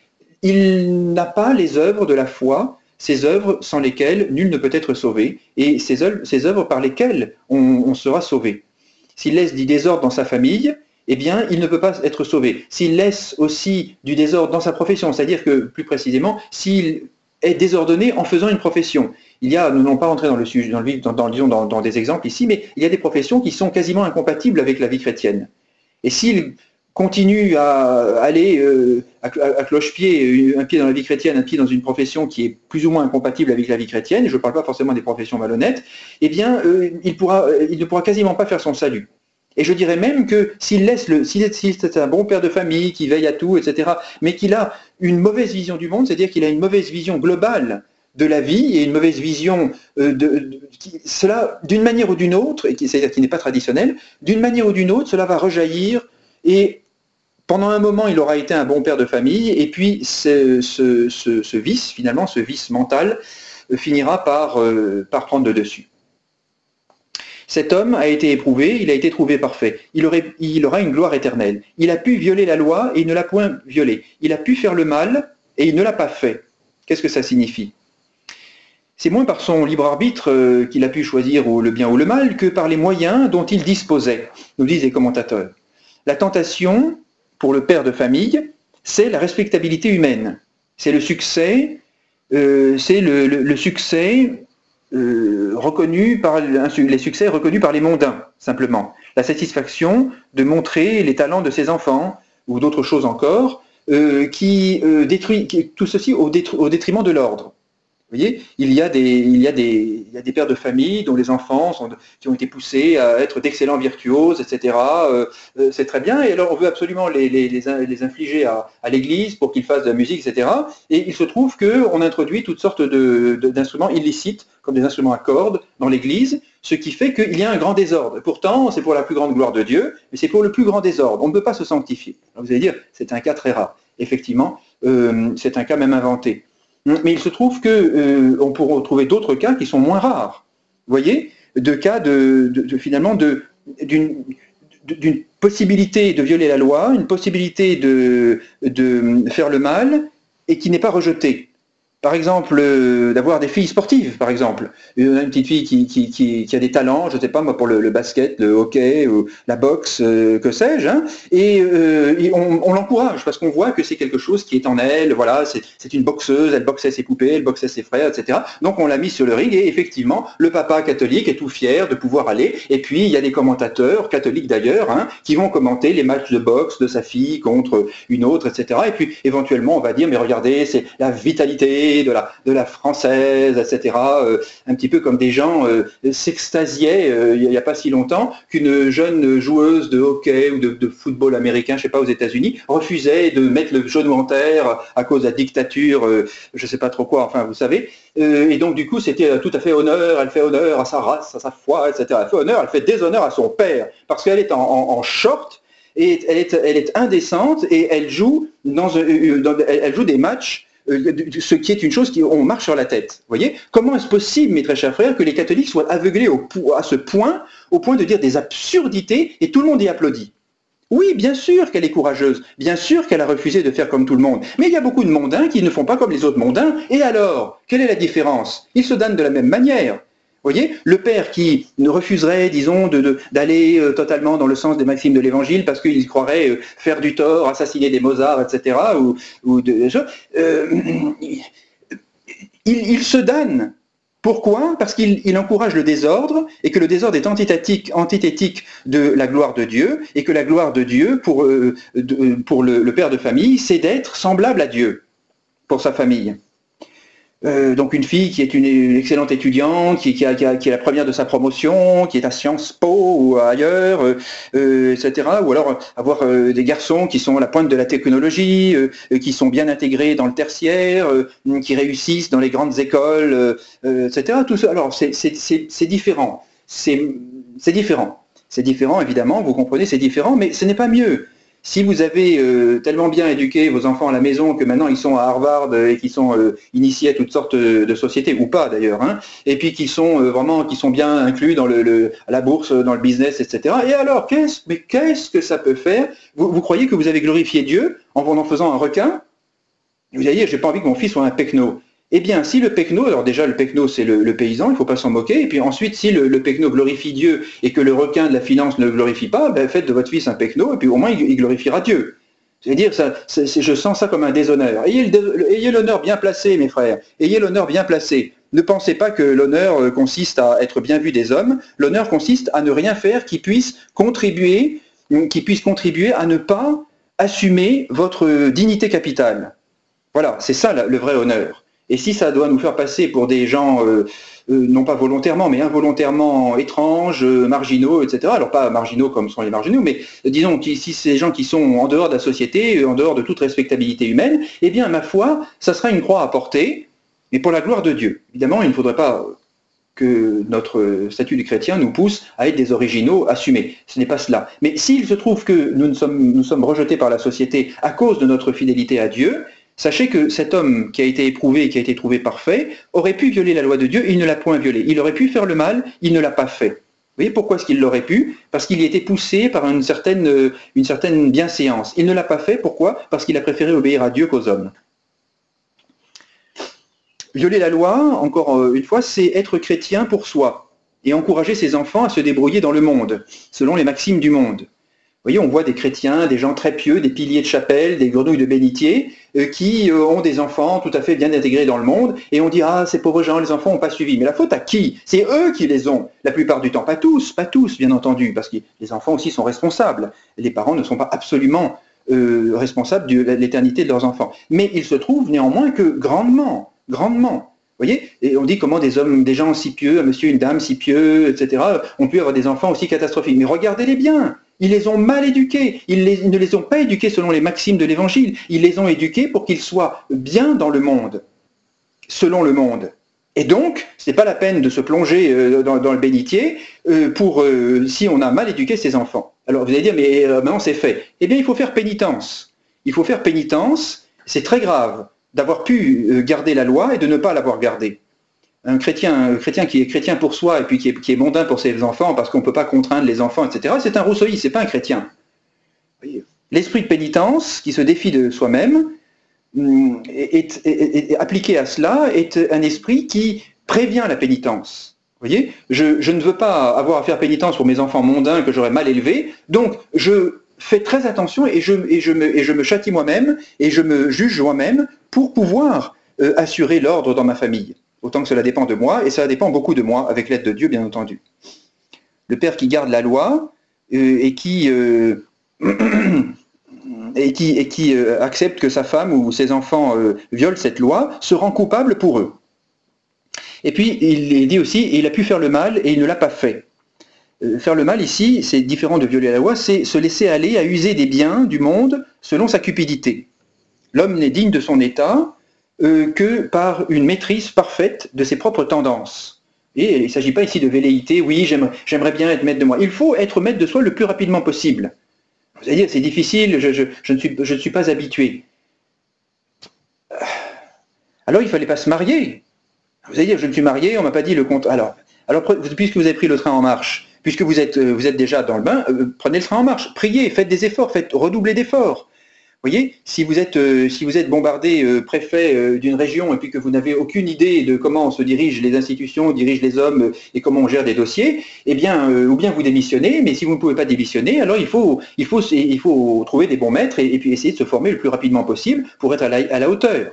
Il n'a pas les œuvres de la foi, ces œuvres sans lesquelles nul ne peut être sauvé, et ces œuvres, ces œuvres par lesquelles on, on sera sauvé. S'il laisse du désordre dans sa famille, eh bien, il ne peut pas être sauvé. S'il laisse aussi du désordre dans sa profession, c'est-à-dire que, plus précisément, s'il est désordonné en faisant une profession. Il y a, nous n'allons pas rentrer dans le sujet, dans, le, dans, dans, disons, dans, dans des exemples ici, mais il y a des professions qui sont quasiment incompatibles avec la vie chrétienne. Et s'il continue à aller euh, à, à cloche-pied, un pied dans la vie chrétienne, un pied dans une profession qui est plus ou moins incompatible avec la vie chrétienne, et je ne parle pas forcément des professions malhonnêtes, eh bien, euh, il, pourra, il ne pourra quasiment pas faire son salut. Et je dirais même que s'il laisse le, s'il c'est un bon père de famille qui veille à tout, et cetera, mais qu'il a une mauvaise vision du monde, c'est-à-dire qu'il a une mauvaise vision globale de la vie et une mauvaise vision euh, de, de qui, cela, d'une manière ou d'une autre, et qui, c'est-à-dire qui n'est pas traditionnelle, d'une manière ou d'une autre, cela va rejaillir et pendant un moment, il aura été un bon père de famille, et puis ce, ce, ce, ce vice, finalement, ce vice mental, euh, finira par, euh, par prendre le dessus. Cet homme a été éprouvé, il a été trouvé parfait. Il, aurait, il aura une gloire éternelle. Il a pu violer la loi et il ne l'a point violée. Il a pu faire le mal et il ne l'a pas fait. Qu'est-ce que ça signifie? C'est moins par son libre arbitre euh, qu'il a pu choisir ou le bien ou le mal que par les moyens dont il disposait, nous disent les commentateurs. La tentation, pour le père de famille, c'est la respectabilité humaine. C'est le succès, euh, c'est le, le, le succès Euh, reconnu par les succès reconnus par les mondains, simplement. La satisfaction de montrer les talents de ses enfants, ou d'autres choses encore, euh, qui euh, détruit, qui, tout ceci au, détru, au détriment de l'ordre. Vous voyez, il y, a des, il, y a des, il y a des pères de famille dont les enfants sont, qui ont été poussés à être d'excellents virtuoses, et cetera. Euh, euh, c'est très bien, et alors on veut absolument les, les, les, les infliger à, à l'église pour qu'ils fassent de la musique, et cetera. Et il se trouve qu'on introduit toutes sortes de, de, d'instruments illicites, comme des instruments à cordes, dans l'église, ce qui fait qu'il y a un grand désordre. Pourtant, c'est pour la plus grande gloire de Dieu, mais c'est pour le plus grand désordre. On ne peut pas se sanctifier. Alors vous allez dire, c'est un cas très rare. Effectivement, euh, c'est un cas même inventé. Mais il se trouve qu'on euh, pourra trouver d'autres cas qui sont moins rares. Vous voyez, de cas de, de, de finalement de, d'une, d'une possibilité de violer la loi, une possibilité de, de faire le mal, et qui n'est pas rejetée. Par exemple, euh, d'avoir des filles sportives, par exemple. Une, une petite fille qui, qui, qui, qui a des talents, je ne sais pas moi, pour le, le basket, le hockey, ou la boxe, euh, que sais-je, hein, et, euh, et on, on l'encourage, parce qu'on voit que c'est quelque chose qui est en elle, voilà, c'est une boxeuse, elle boxait ses poupées, elle boxait ses frères, et cetera. Donc on l'a mise sur le ring, et effectivement, le papa catholique est tout fier de pouvoir aller, et puis il y a des commentateurs, catholiques d'ailleurs, hein, qui vont commenter les matchs de boxe de sa fille contre une autre, et cetera. Et puis éventuellement, on va dire, mais regardez, c'est la vitalité de la, de la française, et cetera. Euh, un petit peu comme des gens euh, s'extasiaient euh, il n'y a pas si longtemps qu'une jeune joueuse de hockey ou de, de football américain, je ne sais pas, aux États-Unis, refusait de mettre le genou en terre à cause de la dictature, euh, je ne sais pas trop quoi, enfin vous savez. Euh, et donc du coup, c'était tout à fait honneur, elle fait honneur à sa race, à sa foi, et cetera. Elle fait honneur, elle fait déshonneur à son père, parce qu'elle est en, en, en short, et elle est, elle est indécente, et elle joue, dans, dans, elle joue des matchs, ce qui est une chose qu'on marche sur la tête. Vous voyez? Comment est-ce possible, mes très chers frères, que les catholiques soient aveuglés au, à ce point, au point de dire des absurdités, et tout le monde y applaudit? Oui, bien sûr qu'elle est courageuse, bien sûr qu'elle a refusé de faire comme tout le monde, mais il y a beaucoup de mondains qui ne font pas comme les autres mondains, et alors, quelle est la différence? Ils se donnent de la même manière. Vous voyez, le père qui ne refuserait, disons, d'aller euh, totalement dans le sens des maximes de l'Évangile parce qu'il croirait euh, faire du tort, assassiner des Mozart, et cetera, ou, ou de, euh, il, il se damne. Pourquoi? Parce qu'il il encourage le désordre, et que le désordre est antithétique, antithétique de la gloire de Dieu, et que la gloire de Dieu, pour, euh, de, pour le, le père de famille, c'est d'être semblable à Dieu, pour sa famille. Euh, donc une fille qui est une, une excellente étudiante, qui, qui, a, qui, a, qui est la première de sa promotion, qui est à Sciences Po ou ailleurs, euh, euh, et cetera. Ou alors avoir euh, des garçons qui sont à la pointe de la technologie, euh, qui sont bien intégrés dans le tertiaire, euh, qui réussissent dans les grandes écoles, euh, et cetera. Tout ça. Alors c'est différent. C'est différent. C'est différent, évidemment, vous comprenez, c'est différent, mais ce n'est pas mieux. Si vous avez euh, tellement bien éduqué vos enfants à la maison que maintenant ils sont à Harvard et qu'ils sont euh, initiés à toutes sortes de sociétés, ou pas d'ailleurs, hein, et puis qu'ils sont euh, vraiment qu'ils sont bien inclus dans le, le, à la bourse, dans le business, et cetera. Et alors, qu'est-ce mais qu'est-ce que ça peut faire? vous, vous croyez que vous avez glorifié Dieu en en faisant un requin? Vous allez dire, j'ai pas envie que mon fils soit un pecno. Eh bien, si le pecno, alors déjà le pecno c'est le, le paysan, il ne faut pas s'en moquer, et puis ensuite si le, le pecno glorifie Dieu et que le requin de la finance ne le glorifie pas, ben faites de votre fils un pecno, et puis au moins il, il glorifiera Dieu. C'est-à-dire, ça, je sens ça comme un déshonneur. Ayez l'honneur bien placé, mes frères, ayez l'honneur bien placé. Ne pensez pas que l'honneur consiste à être bien vu des hommes, l'honneur consiste à ne rien faire qui puisse contribuer, qui puisse contribuer à ne pas assumer votre dignité capitale. Voilà, c'est ça le vrai honneur. Et si ça doit nous faire passer pour des gens, euh, euh, non pas volontairement, mais involontairement étranges, euh, marginaux, et cetera, alors pas marginaux comme sont les marginaux, mais euh, disons, qui, si c'est des gens qui sont en dehors de la société, en dehors de toute respectabilité humaine, eh bien, ma foi, ça sera une croix à porter, mais pour la gloire de Dieu. Évidemment, il ne faudrait pas que notre statut de chrétien nous pousse à être des originaux assumés. Ce n'est pas cela. Mais s'il se trouve que nous, sommes, nous sommes rejetés par la société à cause de notre fidélité à Dieu, sachez que cet homme qui a été éprouvé et qui a été trouvé parfait aurait pu violer la loi de Dieu, il ne l'a point violée. Il aurait pu faire le mal, il ne l'a pas fait. Vous voyez pourquoi est-ce qu'il l'aurait pu? Parce qu'il y était poussé par une certaine, une certaine bienséance. Il ne l'a pas fait, pourquoi? Parce qu'il a préféré obéir à Dieu qu'aux hommes. Violer la loi, encore une fois, c'est être chrétien pour soi et encourager ses enfants à se débrouiller dans le monde, selon les maximes du monde. Vous voyez, on voit des chrétiens, des gens très pieux, des piliers de chapelle, des grenouilles de bénitier, euh, qui euh, ont des enfants tout à fait bien intégrés dans le monde, et on dit « Ah, ces pauvres gens, les enfants n'ont pas suivi ». Mais la faute à qui? C'est eux qui les ont, la plupart du temps. Pas tous, pas tous, bien entendu, parce que les enfants aussi sont responsables. Les parents ne sont pas absolument euh, responsables de l'éternité de leurs enfants. Mais il se trouve néanmoins que grandement, grandement, vous voyez, et on dit comment des hommes, des gens si pieux, un monsieur, une dame si pieux, et cetera, ont pu avoir des enfants aussi catastrophiques. Mais regardez-les bien! Ils les ont mal éduqués, ils, les, ils ne les ont pas éduqués selon les maximes de l'Évangile, ils les ont éduqués pour qu'ils soient bien dans le monde, selon le monde. Et donc, ce n'est pas la peine de se plonger euh, dans, dans le bénitier euh, pour, euh, si on a mal éduqué ses enfants. Alors vous allez dire, mais euh, maintenant c'est fait. Eh bien, il faut faire pénitence. Il faut faire pénitence, c'est très grave d'avoir pu garder la loi et de ne pas l'avoir gardée. Un chrétien, un chrétien qui est chrétien pour soi et puis qui est, qui est mondain pour ses enfants parce qu'on ne peut pas contraindre les enfants, et cetera, c'est un rousseauiste, c'est pas un chrétien. L'esprit de pénitence qui se défie de soi-même, est, est, est, est, appliqué à cela, est un esprit qui prévient la pénitence. Vous voyez, je, je ne veux pas avoir à faire pénitence pour mes enfants mondains que j'aurais mal élevés, donc je fais très attention et je, et je, me, et je me châtie moi-même et je me juge moi-même pour pouvoir euh, assurer l'ordre dans ma famille. Autant que cela dépend de moi, et cela dépend beaucoup de moi, avec l'aide de Dieu, bien entendu. Le père qui garde la loi euh, et qui... Euh, et qui, et qui euh, accepte que sa femme ou ses enfants euh, violent cette loi, se rend coupable pour eux. Et puis, il dit aussi, il a pu faire le mal et il ne l'a pas fait. Euh, faire le mal ici, c'est différent de violer la loi, c'est se laisser aller à user des biens du monde selon sa cupidité. L'homme n'est digne de son état euh, que par une maîtrise parfaite de ses propres tendances. Et il ne s'agit pas ici de velléité, oui, j'aimerais, j'aimerais bien être maître de moi. Il faut être maître de soi le plus rapidement possible. Vous allez dire, c'est difficile, je, je, je, ne suis, je ne suis pas habitué. Alors il ne fallait pas se marier. Vous allez dire, je ne suis marié, on ne m'a pas dit le compte. Alors, alors, puisque vous avez pris le train en marche, puisque vous êtes, vous êtes déjà dans le bain, euh, prenez le train en marche, priez, faites des efforts, faites redoubler d'efforts. Vous voyez, si vous êtes, euh, si vous êtes bombardé euh, préfet euh, d'une région et puis que vous n'avez aucune idée de comment se dirigent les institutions, dirigent les hommes euh, et comment on gère des dossiers, eh bien, euh, ou bien vous démissionnez, mais si vous ne pouvez pas démissionner, alors il faut, il faut, il faut trouver des bons maîtres et, et puis essayer de se former le plus rapidement possible pour être à la, à la hauteur.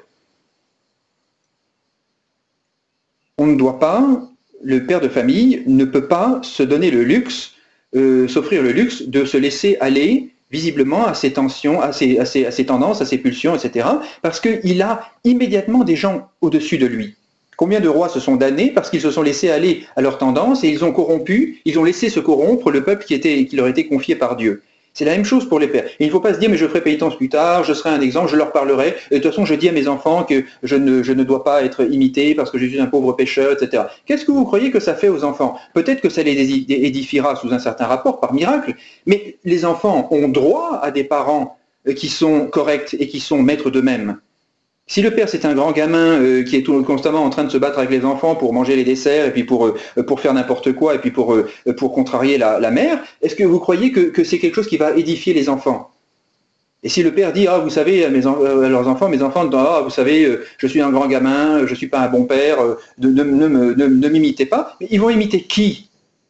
On ne doit pas, le père de famille ne peut pas se donner le luxe, euh, s'offrir le luxe de se laisser aller visiblement à ses tensions, à ses, à ses, à ses tendances, à ses pulsions, et cetera, parce qu'il a immédiatement des gens au-dessus de lui. Combien de rois se sont damnés parce qu'ils se sont laissés aller à leurs tendances et ils ont corrompu, ils ont laissé se corrompre le peuple qui, était, qui leur était confié par Dieu. C'est la même chose pour les pères. Et il ne faut pas se dire, mais je ferai pénitence plus tard, je serai un exemple, je leur parlerai. Et de toute façon, je dis à mes enfants que je ne, je ne dois pas être imité parce que je suis un pauvre pécheur, et cetera. Qu'est-ce que vous croyez que ça fait aux enfants? Peut-être que ça les édifiera sous un certain rapport, par miracle, mais les enfants ont droit à des parents qui sont corrects et qui sont maîtres d'eux-mêmes. Si le père c'est un grand gamin euh, qui est tout, constamment en train de se battre avec les enfants pour manger les desserts et puis pour, euh, pour faire n'importe quoi et puis pour, euh, pour contrarier la, la mère, est-ce que vous croyez que, que c'est quelque chose qui va édifier les enfants? Et si le père dit, ah vous savez, à, mes, à leurs enfants, mes enfants, ah vous savez, euh, je suis un grand gamin, je ne suis pas un bon père, euh, de, ne, ne, ne, ne, ne m'imitez pas, mais ils vont imiter qui?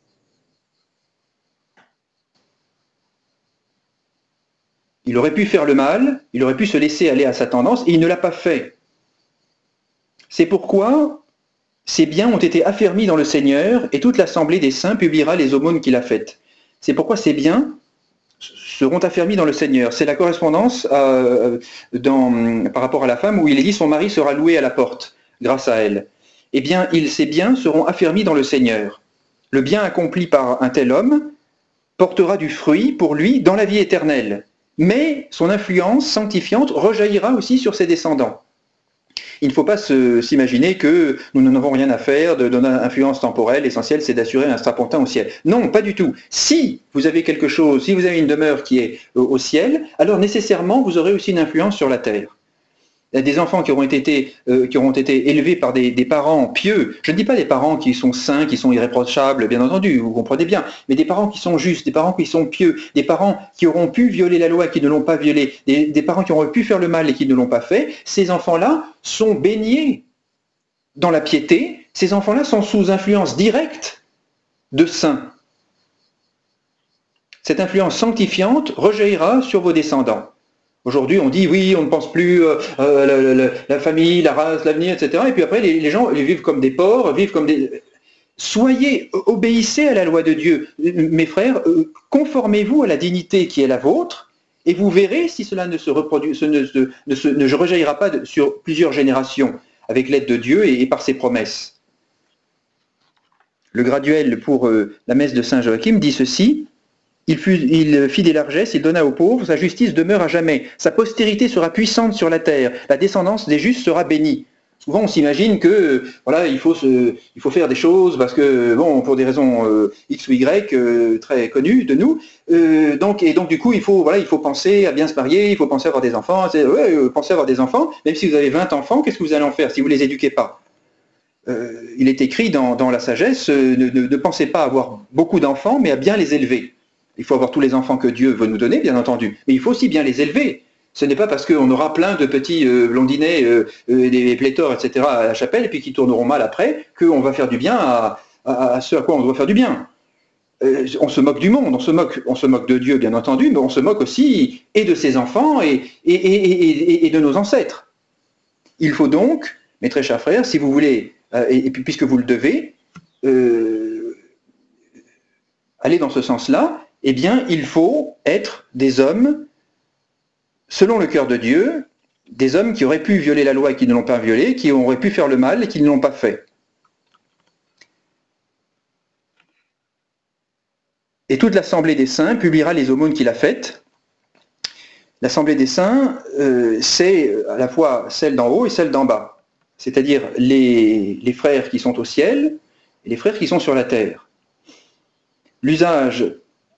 Il aurait pu faire le mal, il aurait pu se laisser aller à sa tendance, et il ne l'a pas fait. C'est pourquoi ces biens ont été affermis dans le Seigneur, et toute l'assemblée des saints publiera les aumônes qu'il a faites. C'est pourquoi ces biens seront affermis dans le Seigneur. C'est la correspondance euh, dans, par rapport à la femme, où il est dit son mari sera loué à la porte, grâce à elle. Eh bien, il, ces biens seront affermis dans le Seigneur. Le bien accompli par un tel homme portera du fruit pour lui dans la vie éternelle. Mais son influence sanctifiante rejaillira aussi sur ses descendants. Il ne faut pas se, s'imaginer que nous n'en avons rien à faire de notre influence temporelle. L'essentiel, c'est d'assurer un strapontin au ciel. Non, pas du tout. Si vous avez quelque chose, si vous avez une demeure qui est au ciel, alors nécessairement, vous aurez aussi une influence sur la terre. Il y a des enfants qui auront été, euh, qui auront été élevés par des, des parents pieux. Je ne dis pas des parents qui sont saints, qui sont irréprochables, bien entendu, vous comprenez bien, mais des parents qui sont justes, des parents qui sont pieux, des parents qui auront pu violer la loi et qui ne l'ont pas violée, des, des parents qui auront pu faire le mal et qui ne l'ont pas fait. Ces enfants-là sont baignés dans la piété. Ces enfants-là sont sous influence directe de saints. Cette influence sanctifiante rejaillira sur vos descendants. Aujourd'hui, on dit oui, on ne pense plus euh, la, la, la famille, la race, l'avenir, et cetera. Et puis après, les, les gens ils vivent comme des porcs, vivent comme des... Soyez, obéissez à la loi de Dieu. Mes frères, conformez-vous à la dignité qui est la vôtre, et vous verrez si cela ne se reproduit, ne, ne, ne, se, ne rejaillira pas de, sur plusieurs générations, avec l'aide de Dieu et, et par ses promesses. Le graduel pour euh, la messe de Saint Joachim dit ceci. Il, fut, il fit des largesses, il donna aux pauvres, sa justice demeure à jamais. Sa postérité sera puissante sur la terre, la descendance des justes sera bénie. Souvent on s'imagine que voilà, il faut, se, il faut faire des choses parce que, bon, pour des raisons euh, X ou Y euh, très connues de nous, euh, donc, et donc du coup il faut, voilà, il faut penser à bien se marier, il faut penser à avoir des enfants, ouais, euh, penser à avoir des enfants, même si vous avez vingt enfants, qu'est-ce que vous allez en faire si vous ne les éduquez pas? euh, il est écrit dans, dans la sagesse, euh, ne, ne, ne pensez pas avoir beaucoup d'enfants, mais à bien les élever. Il faut avoir tous les enfants que Dieu veut nous donner, bien entendu, mais il faut aussi bien les élever. Ce n'est pas parce qu'on aura plein de petits euh, blondinets, euh, euh, des pléthores, et cetera à la chapelle, et puis qui tourneront mal après, qu'on va faire du bien à, à, à ce à quoi on doit faire du bien. Euh, on se moque du monde, on se moque, on se moque de Dieu, bien entendu, mais on se moque aussi et de ses enfants et, et, et, et, et de nos ancêtres. Il faut donc, mes très chers frères, si vous voulez, euh, et, et puis puisque vous le devez, euh, aller dans ce sens-là, eh bien, il faut être des hommes selon le cœur de Dieu, des hommes qui auraient pu violer la loi et qui ne l'ont pas violée, qui auraient pu faire le mal et qui ne l'ont pas fait. Et toute l'Assemblée des saints publiera les aumônes qu'il a faites. L'Assemblée des saints, euh, c'est à la fois celle d'en haut et celle d'en bas, c'est-à-dire les, les frères qui sont au ciel et les frères qui sont sur la terre. L'usage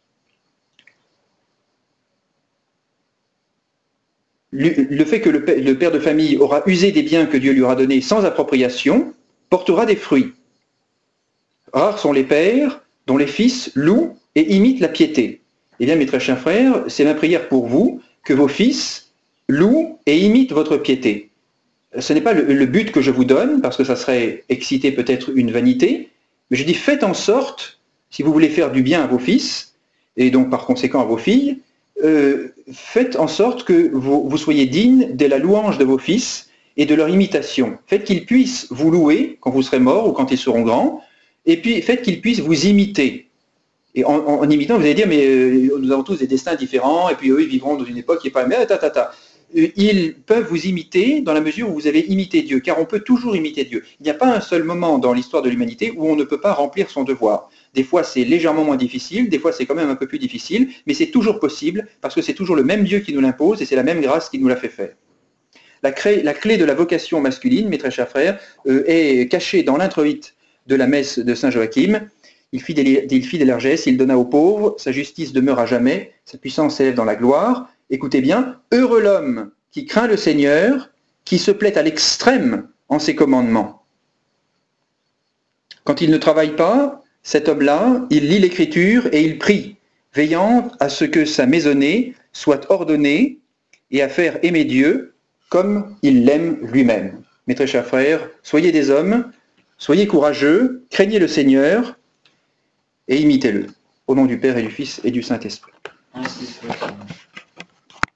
Le fait que le père de famille aura usé des biens que Dieu lui aura donnés sans appropriation portera des fruits. Rares sont les pères dont les fils louent et imitent la piété. Eh bien, mes très chers frères, c'est ma prière pour vous que vos fils louent et imitent votre piété. Ce n'est pas le, le but que je vous donne, parce que ça serait exciter peut-être une vanité, mais je dis faites en sorte, si vous voulez faire du bien à vos fils, et donc par conséquent à vos filles, Euh, faites en sorte que vous, vous soyez dignes de la louange de vos fils et de leur imitation. Faites qu'ils puissent vous louer quand vous serez mort ou quand ils seront grands, et puis faites qu'ils puissent vous imiter. Et en, en, en imitant, vous allez dire, mais euh, nous avons tous des destins différents, et puis eux, ils vivront dans une époque qui n'est pas la même. Ta, ta, ta. Ils peuvent vous imiter dans la mesure où vous avez imité Dieu, car on peut toujours imiter Dieu. Il n'y a pas un seul moment dans l'histoire de l'humanité où on ne peut pas remplir son devoir. Des fois, c'est légèrement moins difficile, des fois, c'est quand même un peu plus difficile, mais c'est toujours possible, parce que c'est toujours le même Dieu qui nous l'impose, et c'est la même grâce qui nous l'a fait faire. La, cré, la clé de la vocation masculine, mes très chers frères, euh, est cachée dans l'introïte de la messe de Saint Joachim. Il fit, des, il fit des largesses, il donna aux pauvres, sa justice demeure à jamais, sa puissance s'élève dans la gloire. Écoutez bien, heureux l'homme qui craint le Seigneur, qui se plaît à l'extrême en ses commandements. Quand il ne travaille pas, cet homme-là, il lit l'Écriture et il prie, veillant à ce que sa maisonnée soit ordonnée et à faire aimer Dieu comme il l'aime lui-même. Mes très chers frères, soyez des hommes, soyez courageux, craignez le Seigneur et imitez-le. Au nom du Père et du Fils et du Saint-Esprit.